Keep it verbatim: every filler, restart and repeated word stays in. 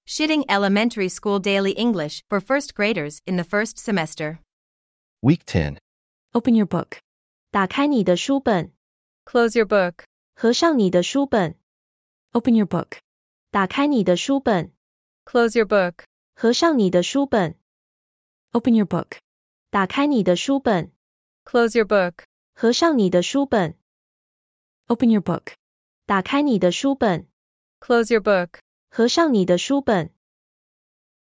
Shitting Elementary School Daily English for first graders in the first semester. Week ten. Open your book. 打开你的书本， Close your book. 合上你的书本， Open your book. 打开你的书本， Close your book. 合上你的书本， Open your book. 打开你的书本， Close your book. 合上你的书本， Open your book. 打开你的书本， Close your book. 合上你的书本。